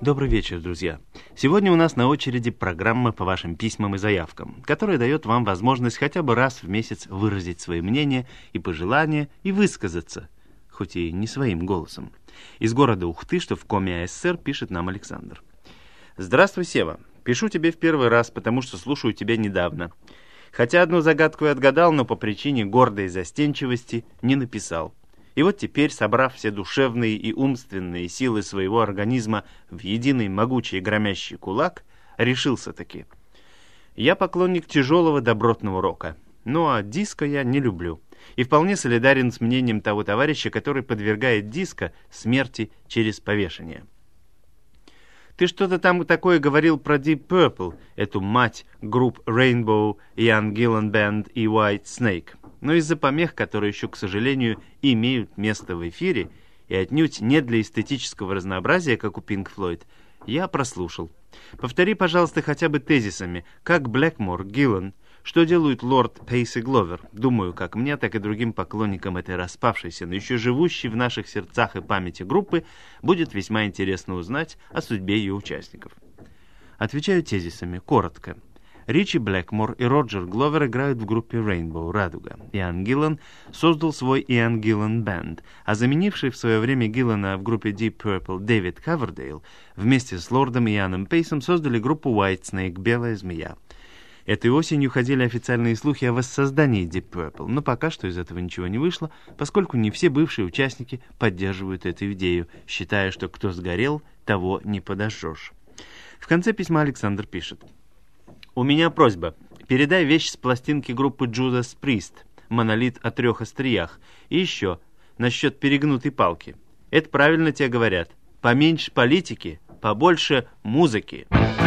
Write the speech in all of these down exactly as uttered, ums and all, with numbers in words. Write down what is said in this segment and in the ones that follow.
Добрый вечер, друзья. Сегодня у нас на очереди программа по вашим письмам и заявкам, которая дает вам возможность хотя бы раз в месяц выразить свои мнения и пожелания и высказаться, хоть и не своим голосом. Из города Ухты, что в Коми АССР, пишет нам Александр. Здравствуй, Сева. Пишу тебе в первый раз, потому что слушаю тебя недавно. Хотя одну загадку и отгадал, но по причине гордой застенчивости не написал. И вот теперь, собрав все душевные и умственные силы своего организма в единый могучий громящий кулак, решился-таки. Я поклонник тяжелого добротного рока, ну а диско я не люблю. И вполне солидарен с мнением того товарища, который подвергает диско смерти через повешение. Ты что-то там такое говорил про Deep Purple, эту мать групп Rainbow, Ian Gillan Band и White Snake. Но из-за помех, которые еще, к сожалению, имеют место в эфире, и отнюдь не для эстетического разнообразия, как у Pink Floyd, я прослушал. Повтори, пожалуйста, хотя бы тезисами, как Блэкмор, Гиллан, что делают лорд Пейс и Гловер. Думаю, как мне, так и другим поклонникам этой распавшейся, но еще живущей в наших сердцах и памяти группы, будет весьма интересно узнать о судьбе ее участников. Отвечаю тезисами, коротко. Ричи Блэкмор и Роджер Гловер играют в группе Rainbow, Радуга. Иан Гиллан создал свой Ian Gillan Band, а заменивший в свое время Гиллана в группе Deep Purple Дэвид Ковердейл вместе с лордом Ианом Пейсом создали группу White Snake, Белая змея. Этой осенью ходили официальные слухи о воссоздании Deep Purple, но пока что из этого ничего не вышло, поскольку не все бывшие участники поддерживают эту идею, считая, что кто сгорел, того не подожжешь. В конце письма Александр пишет. «У меня просьба. Передай вещь с пластинки группы Judas Priest, монолит о трех остриях. И еще, насчет перегнутой палки. Это правильно тебе говорят. Поменьше политики, побольше музыки».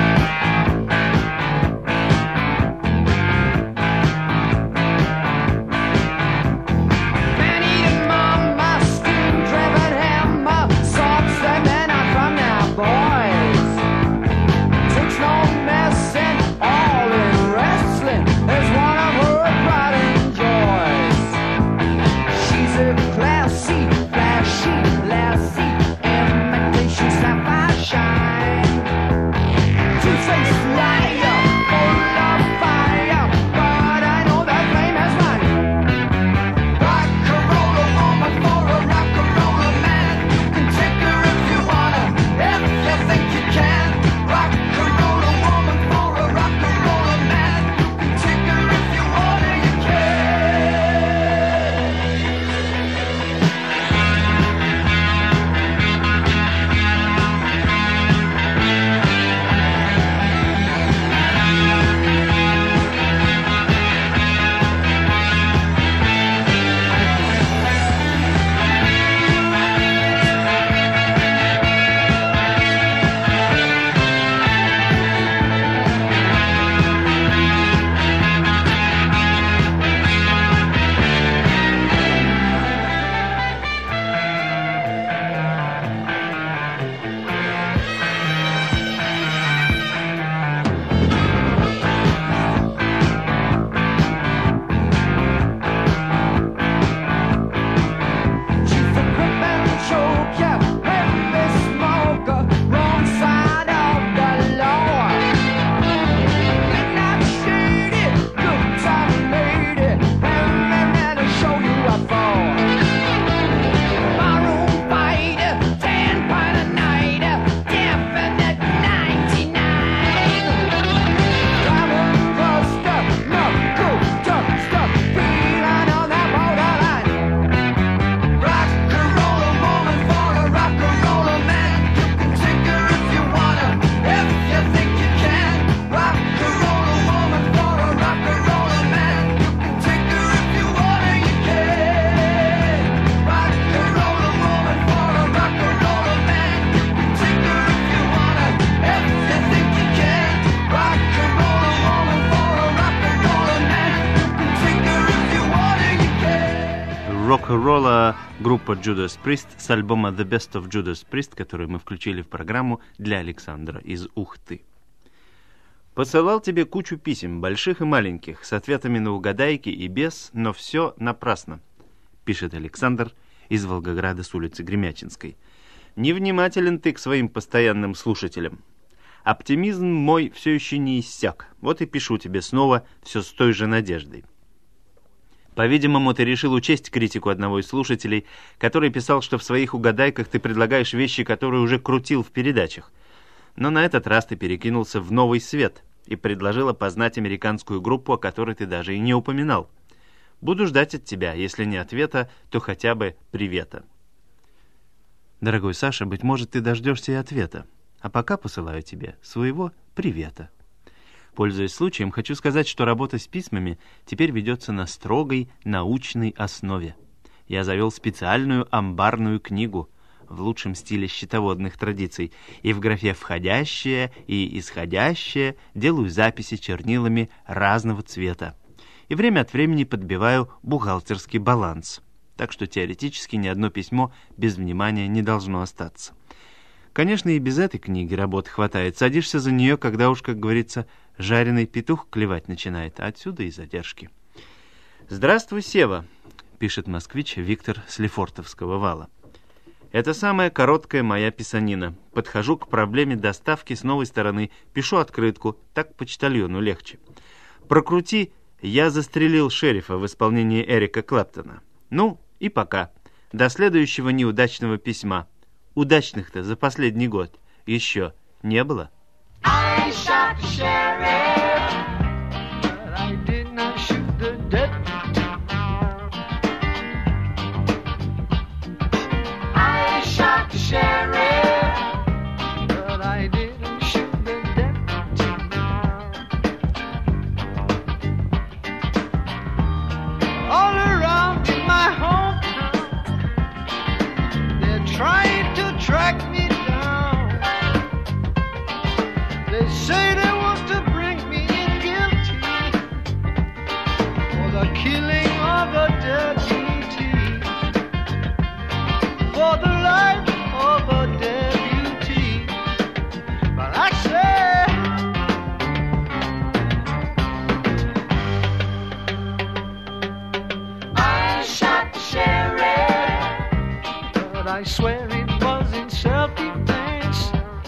Рок-н-ролла группа Judas Priest с альбома The Best of Judas Priest, который мы включили в программу для Александра из Ухты. Посылал тебе кучу писем, больших и маленьких, с ответами на угадайки и без, но все напрасно, пишет Александр из Волгограда с улицы Гремячинской. Невнимателен ты к своим постоянным слушателям. Оптимизм мой все еще не иссяк. Вот и пишу тебе снова все с той же надеждой. По-видимому, ты решил учесть критику одного из слушателей, который писал, что в своих угадайках ты предлагаешь вещи, которые уже крутил в передачах. Но на этот раз ты перекинулся в новый свет и предложил опознать американскую группу, о которой ты даже и не упоминал. Буду ждать от тебя, если не ответа, то хотя бы привета. Дорогой Саша, быть может, ты дождешься и ответа. А пока посылаю тебе своего привета. Пользуясь случаем, хочу сказать, что работа с письмами теперь ведется на строгой научной основе. Я завел специальную амбарную книгу в лучшем стиле счетоводных традиций, и в графе «входящее» и «исходящее» делаю записи чернилами разного цвета. И время от времени подбиваю бухгалтерский баланс. Так что теоретически ни одно письмо без внимания не должно остаться. Конечно, и без этой книги работы хватает. Садишься за нее, когда уж, как говорится, жареный петух клевать начинает. А отсюда и задержки. «Здравствуй, Сева», — пишет москвич Виктор с Лефортовского вала. «Это самая короткая моя писанина. Подхожу к проблеме доставки с новой стороны, пишу открытку, так почтальону легче. Прокрути «Я застрелил шерифа» в исполнении Эрика Клэптона. Ну, и пока. До следующего неудачного письма. Удачных-то за последний год еще не было. I shot the sheriff, but I did not shoot the deputy. I shot the sheriff, but I didn't shoot the deputy. All around in my hometown, they're trying to track me down. They say they want to bring me in guilty for the killing of a deputy, for the life of a deputy. But I say, I shot the sheriff, but I swear it was in self-defense.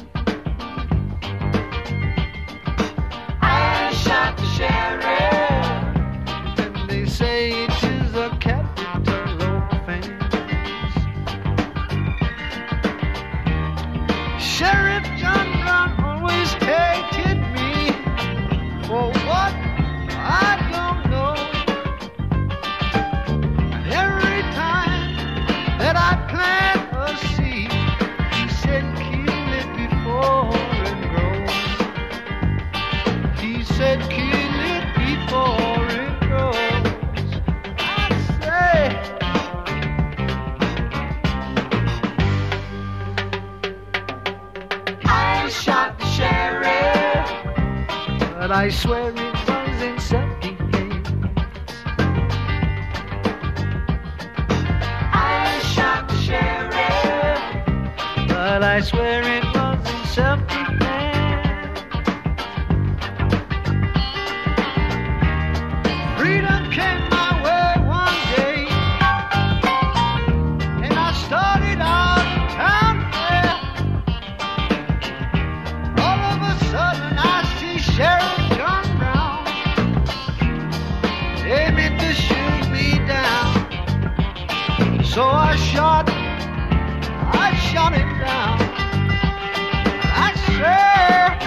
I shot the sheriff, and they say it is a capital offense. Sheriff John Brown always hated me. For what? I don't know. And every time that I plant a seed, he said kill it before it grows. He said kill it before it grows. I say, I shot the sheriff, but I swear it was in self-defense. I shot the sheriff, but I swear it was in self-defense. Freedom came my way one day, and I started out town fair. All of a sudden I see Sheriff John Brown aiming to shoot me down. So I shot, I shot him down. I said,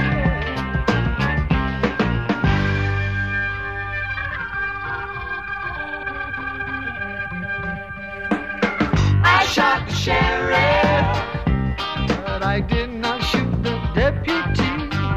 I shot the sheriff, but I did not shoot the deputy.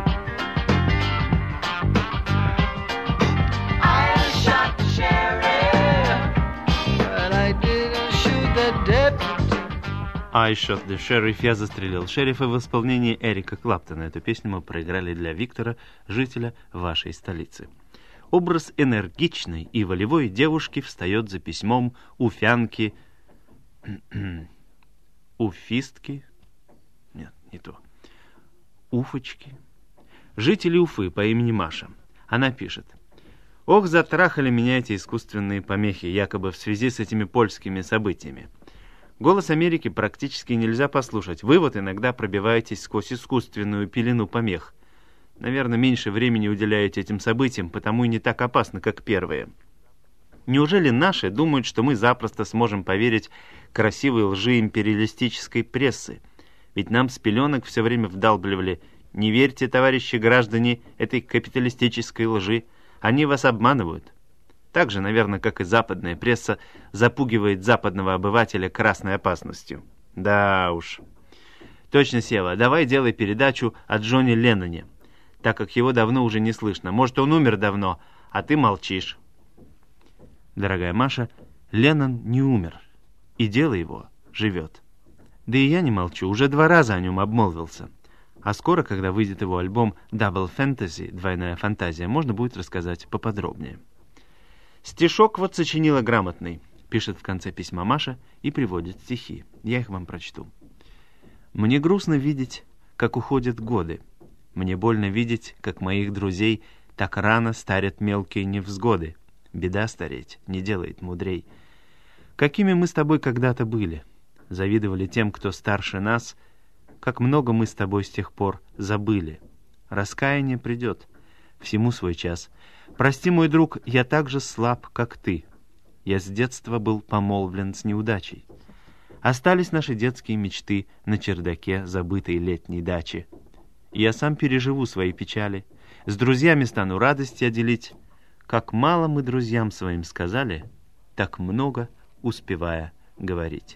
I shot the sheriff, but I didn't shoot the deputy. I shot the sheriff, я застрелил шерифа в исполнении Эрика Клэптона. Эту песню мы проиграли для Виктора, жителя вашей столицы. Образ энергичной и волевой девушки встает за письмом уфянки, уфистки, нет, не то, уфочки, жители Уфы по имени Маша. Она пишет: «Ох, затрахали меня эти искусственные помехи, якобы в связи с этими польскими событиями. Голос Америки практически нельзя послушать. Вы вот иногда пробиваетесь сквозь искусственную пелену помех. Наверное, меньше времени уделяете этим событиям, потому и не так опасно, как первые. Неужели наши думают, что мы запросто сможем поверить красивой лжи империалистической прессы? Ведь нам с пеленок все время вдалбливали: не верьте, товарищи граждане, этой капиталистической лжи, они вас обманывают. Так же, наверное, как и западная пресса запугивает западного обывателя красной опасностью. Да уж. Точно, Сева, давай делай передачу о Джоне Ленноне, так как его давно уже не слышно. Может, он умер давно, а ты молчишь. Дорогая Маша, Леннон не умер, и дело его живет. Да и я не молчу, уже два раза о нем обмолвился. А скоро, когда выйдет его альбом «Double Fantasy», «Двойная фантазия», можно будет рассказать поподробнее. Стишок вот сочинила грамотный, пишет в конце письма Маша и приводит стихи. Я их вам прочту. «Мне грустно видеть, как уходят годы. Мне больно видеть, как моих друзей так рано старят мелкие невзгоды. Беда стареть не делает мудрей. Какими мы с тобой когда-то были, завидовали тем, кто старше нас, как много мы с тобой с тех пор забыли. Раскаяние придет, всему свой час. Прости, мой друг, я так же слаб, как ты. Я с детства был помолвлен с неудачей. Остались наши детские мечты на чердаке забытой летней дачи. Я сам переживу свои печали, с друзьями стану радости делить. Как мало мы друзьям своим сказали, так много успевая говорить».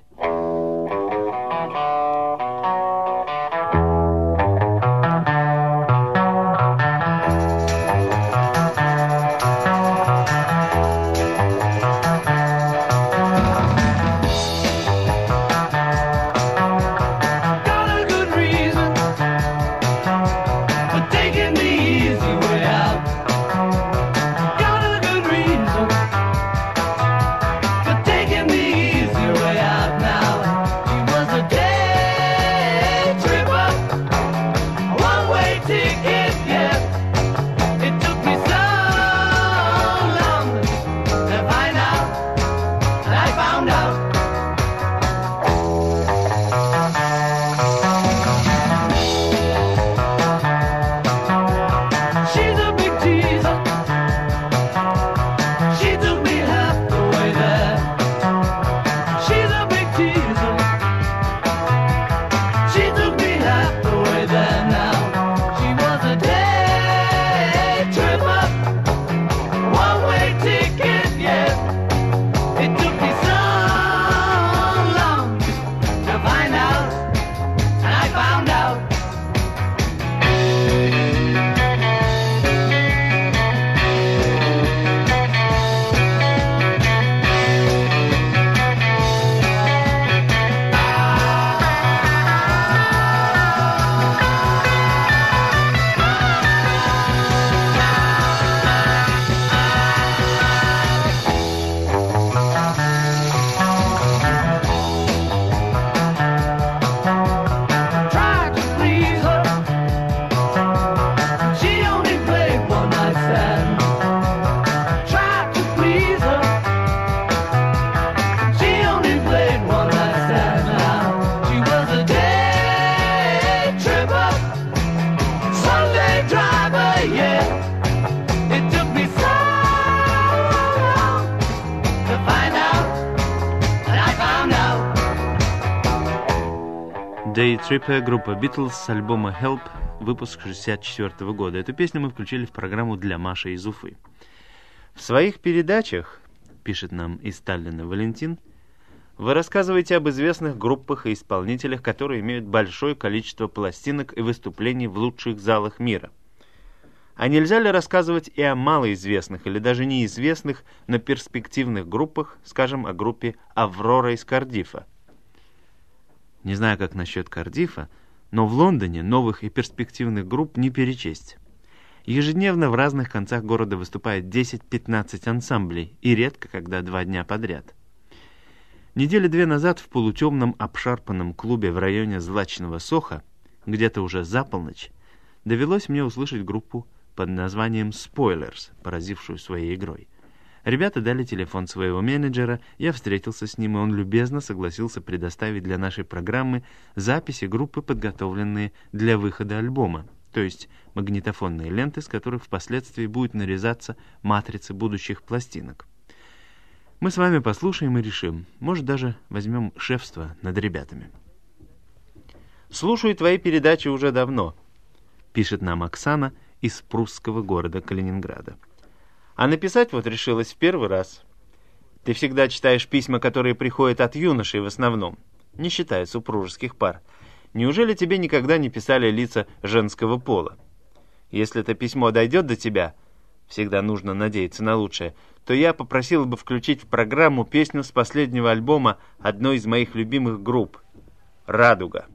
Day Tripper, группа Beatles, с альбома Help, выпуск шестьдесят четвёртого года. Эту песню мы включили в программу для Маши из Уфы. В своих передачах, пишет нам из Таллина Валентин, вы рассказываете об известных группах и исполнителях, которые имеют большое количество пластинок и выступлений в лучших залах мира. А нельзя ли рассказывать и о малоизвестных или даже неизвестных, но перспективных группах, скажем, о группе «Аврора» из Кардиффа? Не знаю, как насчет Кардиффа, но в Лондоне новых и перспективных групп не перечесть. Ежедневно в разных концах города выступает десять-пятнадцать ансамблей, и редко когда два дня подряд. Недели две назад в полутемном обшарпанном клубе в районе злачного Сохо, где-то уже за полночь, довелось мне услышать группу под названием «Spoilers», поразившую своей игрой. Ребята дали телефон своего менеджера, я встретился с ним, и он любезно согласился предоставить для нашей программы записи группы, подготовленные для выхода альбома, то есть магнитофонные ленты, с которых впоследствии будет нарезаться матрицы будущих пластинок. Мы с вами послушаем и решим, может, даже возьмем шефство над ребятами. «Слушаю твои передачи уже давно», — пишет нам Оксана из прусского города Калининграда. «А написать вот решилась в первый раз. Ты всегда читаешь письма, которые приходят от юношей в основном, не считая супружеских пар. Неужели тебе никогда не писали лица женского пола? Если это письмо дойдет до тебя, всегда нужно надеяться на лучшее, то я попросил бы включить в программу песню с последнего альбома одной из моих любимых групп — «Радуга».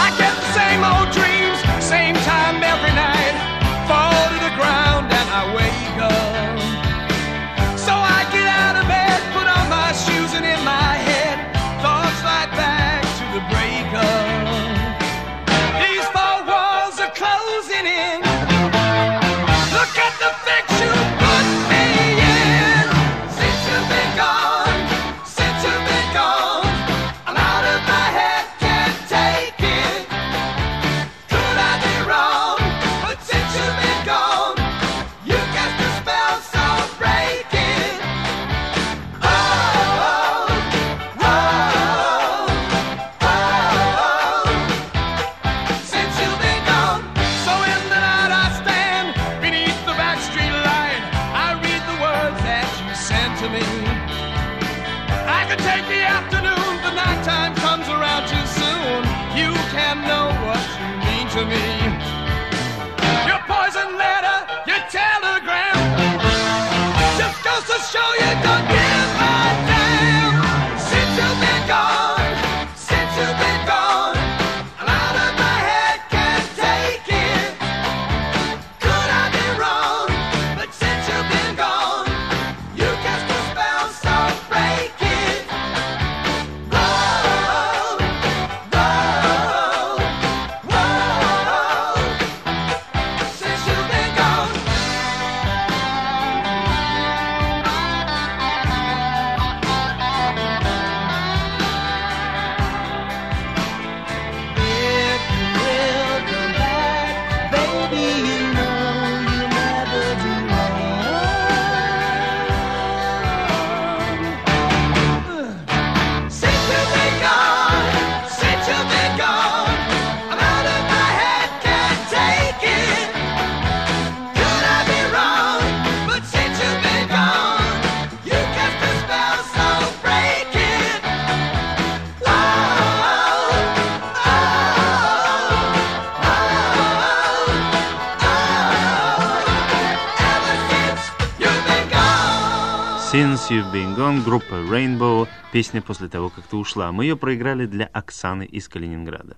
«Since You've Been Gone», группа Rainbow, песня «После того, как ты ушла». Мы ее проиграли для Оксаны из Калининграда.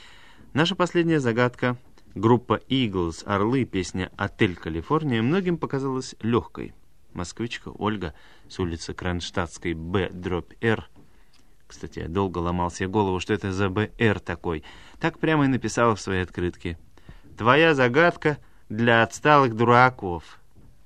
Наша последняя загадка, группа Eagles, «Орлы», песня «Отель Калифорния», многим показалась легкой. Москвичка Ольга с улицы Кронштадтской Б-Р. Кстати, я долго ломал себе голову, что это за Б-Р такой. Так прямо и написала в своей открытке: «Твоя загадка для отсталых дураков».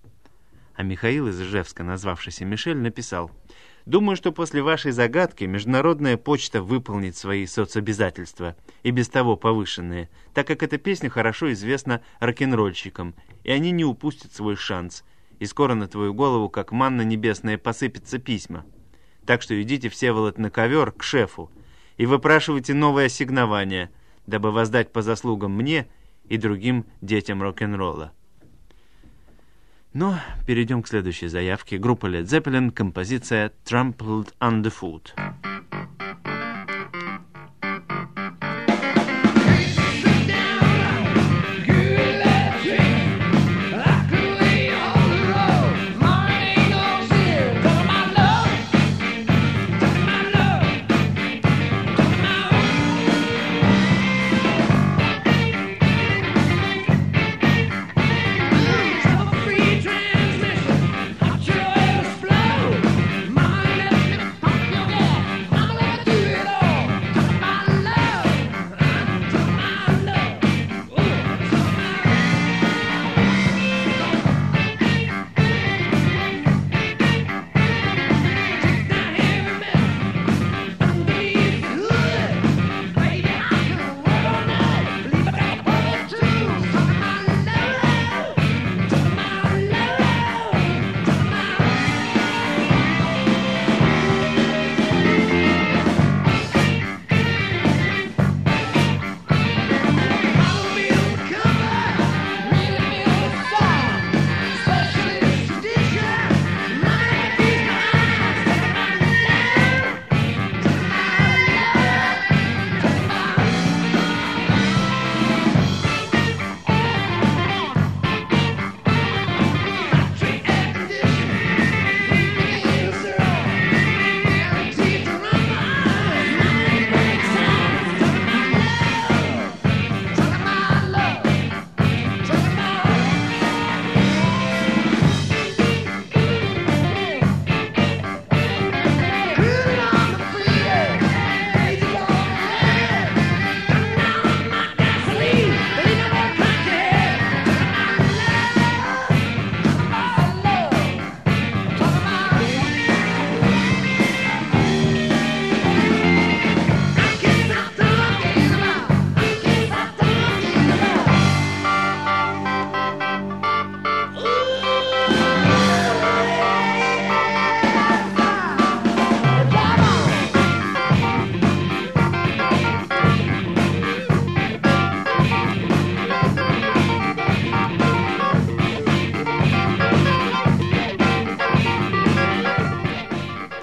А Михаил из Ижевска, назвавшийся Мишель, написал: «Думаю, что после вашей загадки Международная почта выполнит свои соцобязательства, и без того повышенные, так как эта песня хорошо известна рок-н-ролльщикам, и они не упустят свой шанс, и скоро на твою голову, как манна небесная, посыпятся письма. Так что идите, Всеволод, на ковер к шефу и выпрашивайте новое ассигнование, дабы воздать по заслугам мне и другим детям рок-н-ролла». Но перейдем к следующей заявке. Группа Led Zeppelin, композиция «Trampled Underfoot».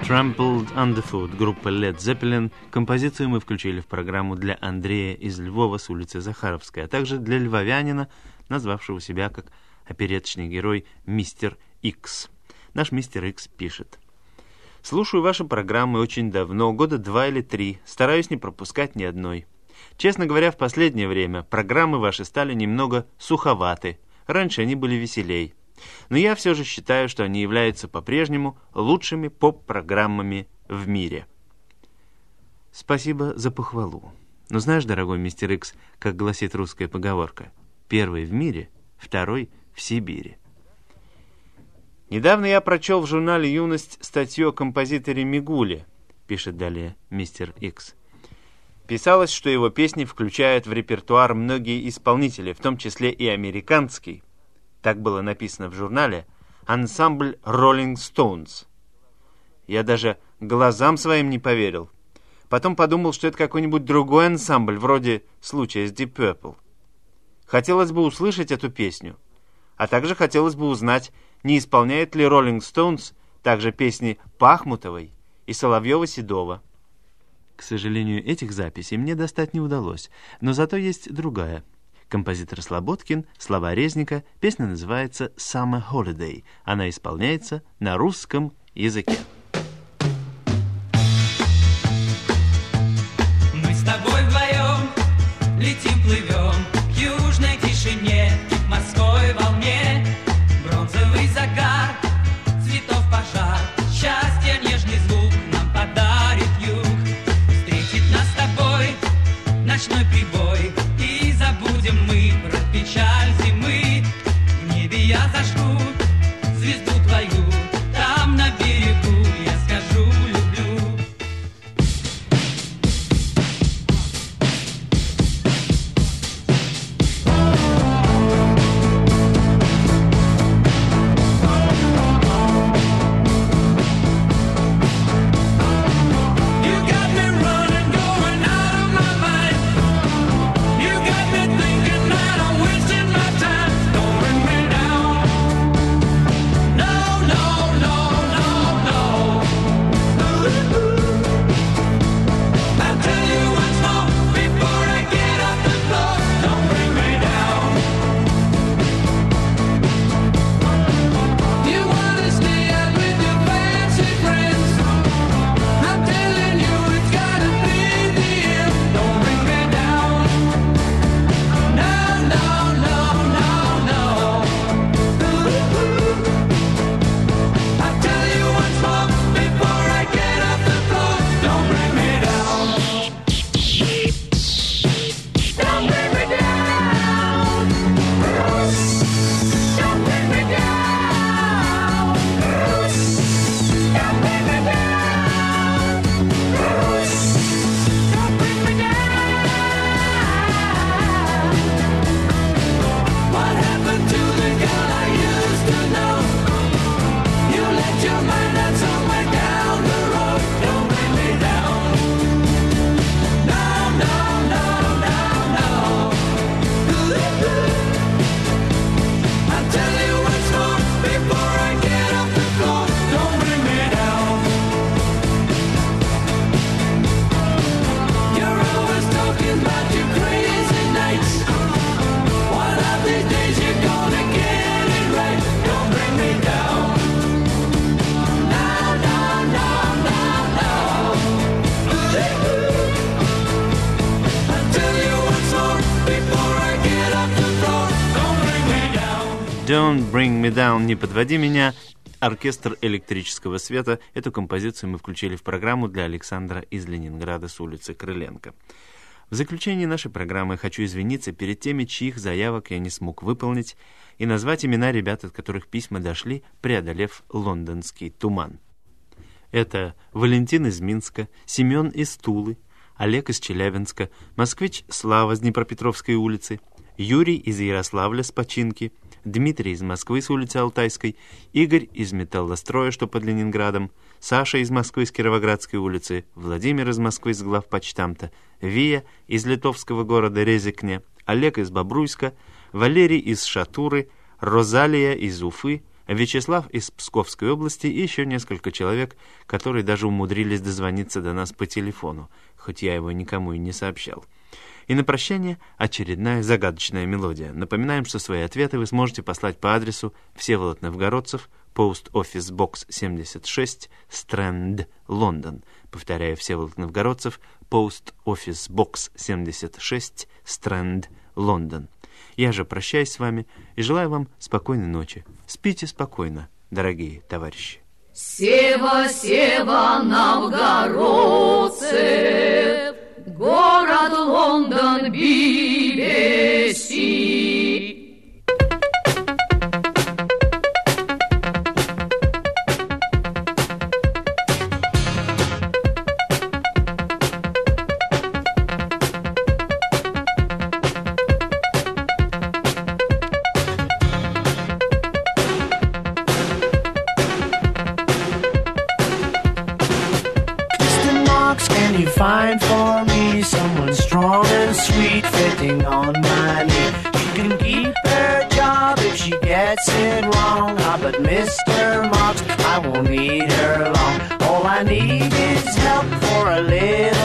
Trampled Underfoot, группа Led Zeppelin. Композицию мы включили в программу для Андрея из Львова с улицы Захаровской, а также для львовянина, назвавшего себя как опереточный герой Мистер Икс. Наш Мистер Икс пишет: «Слушаю ваши программы очень давно, года два или три, стараюсь не пропускать ни одной. Честно говоря, в последнее время программы ваши стали немного суховаты, раньше они были веселей. Но я все же считаю, что они являются по-прежнему лучшими поп-программами в мире». Спасибо за похвалу. Но знаешь, дорогой мистер Икс, как гласит русская поговорка, первый в мире, второй в Сибири. «Недавно я прочел в журнале «Юность» статью о композиторе Мигуле», пишет далее мистер Икс. Писалось, что его песни включают в репертуар многие исполнители, в том числе и американский, так было написано в журнале, ансамбль Rolling Stones. Я даже глазам своим не поверил. Потом подумал, что это какой-нибудь другой ансамбль, вроде случая с Deep Purple. Хотелось бы услышать эту песню, а также хотелось бы узнать, не исполняет ли Rolling Stones также песни Пахмутовой и Соловьева-Седова. К сожалению, этих записей мне достать не удалось, но зато есть другая. Композитор Слободкин, слова Резника, песня называется «Summer Holiday». Она исполняется на русском языке. Мы с тобой вдвоем летим, плывем к южной тишине, к морской волне. Бронзовый загар, цветов пожар, счастье, нежный звук нам подарит юг. Встретит нас с тобой ночной прибой, и забудем мы про печаль зимы. В небе я зажгу звезду твою, там на берегу я скажу люблю. «Don't Bring Me Down», «Не подводи меня», оркестр электрического света. Эту композицию мы включили в программу для Александра из Ленинграда с улицы Крыленко. В заключение нашей программы хочу извиниться перед теми, чьих заявок я не смог выполнить, и назвать имена ребят, от которых письма дошли, преодолев лондонский туман. Это Валентин из Минска, Семен из Тулы, Олег из Челябинска, москвич Слава с Днепропетровской улицы, Юрий из Ярославля с Починки, Дмитрий из Москвы с улицы Алтайской, Игорь из Металлостроя, что под Ленинградом, Саша из Москвы с Кировоградской улицы, Владимир из Москвы с главпочтамта, Вия из литовского города Резекне, Олег из Бобруйска, Валерий из Шатуры, Розалия из Уфы, Вячеслав из Псковской области и еще несколько человек, которые даже умудрились дозвониться до нас по телефону, хоть я его никому и не сообщал. И на прощание очередная загадочная мелодия. Напоминаем, что свои ответы вы сможете послать по адресу Всеволод Новгородцев, Post Office Box семьдесят шесть, Strand, Лондон. Повторяю, Всеволод Новгородцев, Post Office Box семьдесят шесть, Strand, Лондон. Я же прощаюсь с вами и желаю вам спокойной ночи. Спите спокойно, дорогие товарищи. Сева, Сева, новгородцы, город Лондон, би би си. Can you find for me someone strong and sweet fitting on my knee? She can keep her job if she gets it wrong. Ah, but Mister Marks, I won't need her long. All I need is help for a little